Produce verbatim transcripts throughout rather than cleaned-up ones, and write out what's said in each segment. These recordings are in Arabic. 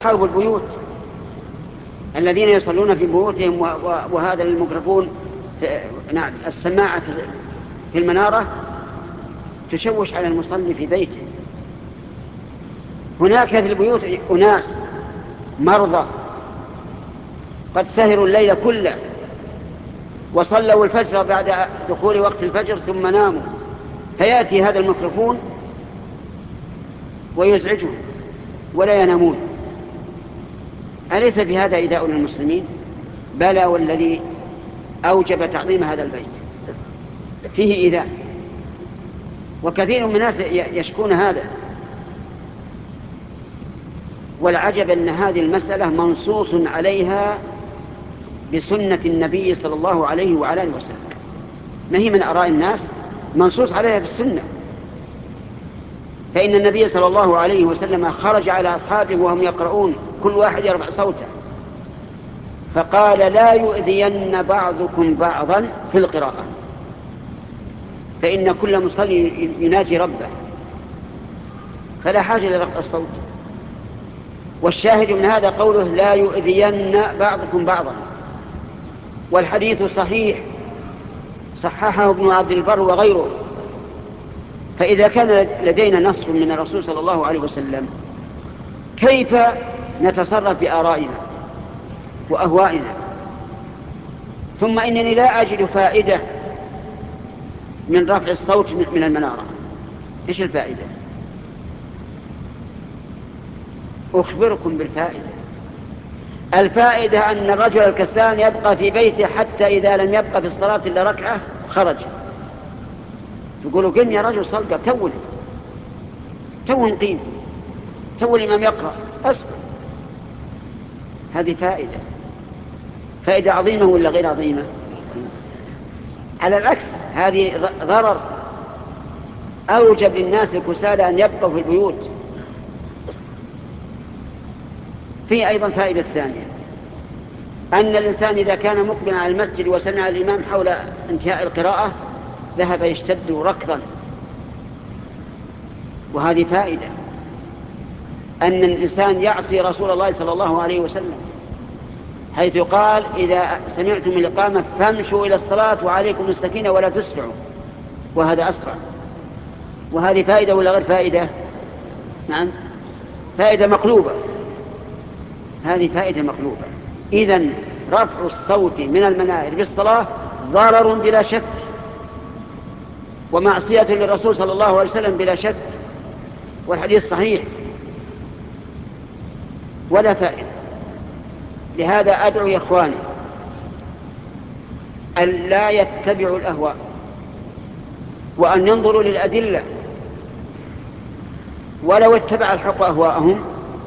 أصحاب البيوت الذين يصلون في بيوتهم وهذا الميكروفون نعم السماعة في المنارة تشوش على المصلي في بيته. هناك في البيوت أناس مرضى قد سهروا الليل كله وصلوا الفجر بعد دخول وقت الفجر ثم ناموا، فيأتي هذا الميكروفون ويزعجهم ولا ينامون. أليس في هذا إيذاء للمسلمين؟ بلى، والذي أوجب تعظيم هذا البيت فيه إيذاء، وكثير من الناس يشكون هذا. والعجب أن هذه المسألة منصوص عليها بسنة النبي صلى الله عليه وعلى آله وسلم، ما هي من آراء الناس، منصوص عليها بالسنة. فإن النبي صلى الله عليه وسلم خرج على أصحابه وهم يقرؤون كل واحد يرفع صوته فقال: لا يؤذين بعضكم بعضا في القراءة، فإن كل مصلي يناجي ربه فلا حاجة لرفع الصوت. والشاهد من هذا قوله: لا يؤذين بعضكم بعضا، والحديث صحيح صححه ابن عبد البر وغيره. فإذا كان لدينا نص من الرسول صلى الله عليه وسلم كيف نتصرف بآرائنا وأهوائنا؟ ثم إنني لا أجد فائدة من رفع الصوت من المنارة. إيش الفائدة؟ أخبركم بالفائدة. الفائدة أن الرجل الكسلان يبقى في بيته حتى إذا لم يبقى في الصلاة إلا ركعة خرج، يقولوا: قم يا رجل صلقة، تول تول قيم تول الإمام يقرأ، أسكت. هذه فائدة، فائدة عظيمة ولا غير عظيمة؟ على العكس، هذه ضرر. أوجب للناس الكسالى أن يبقوا في البيوت. في أيضا فائدة ثانية، أن الإنسان إذا كان مقبلا على المسجد وسمع الإمام حول انتهاء القراءة ذهب يشتد ركضا. وهذه فائدة، أن الإنسان يعصي رسول الله صلى الله عليه وسلم حيث قال: إذا سمعتم الإقامة فامشوا إلى الصلاة وعليكم السكينة ولا تسرعوا، وهذا أسرع. وهذه فائدة ولا غير فائدة؟ نعم، فائدة مقلوبة. هذه فائدة مقلوبة. إذن رفع الصوت من المنائر بالصلاة ضرر بلا شك، ومعصية للرسول صلى الله عليه وسلم بلا شك، والحديث صحيح، ولا فائدة. لهذا أدعو يا إخواني أن لا يتبعوا الأهواء، وأن ينظروا للأدلة. ولو اتبع الحق أهواءهم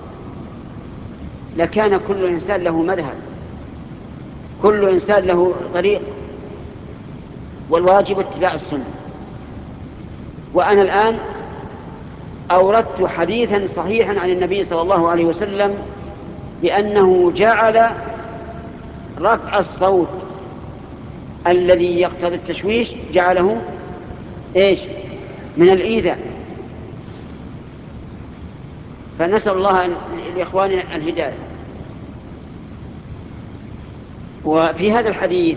لكان كل إنسان له مذهب، كل إنسان له طريق، والواجب اتباع السنة. وأنا الآن أوردت حديثا صحيحا عن النبي صلى الله عليه وسلم بأنه جعل رفع الصوت الذي يقتضي التشويش جعله إيش؟ من الإيذاء. فنسأل الله لإخواننا الهداية. وفي هذا الحديث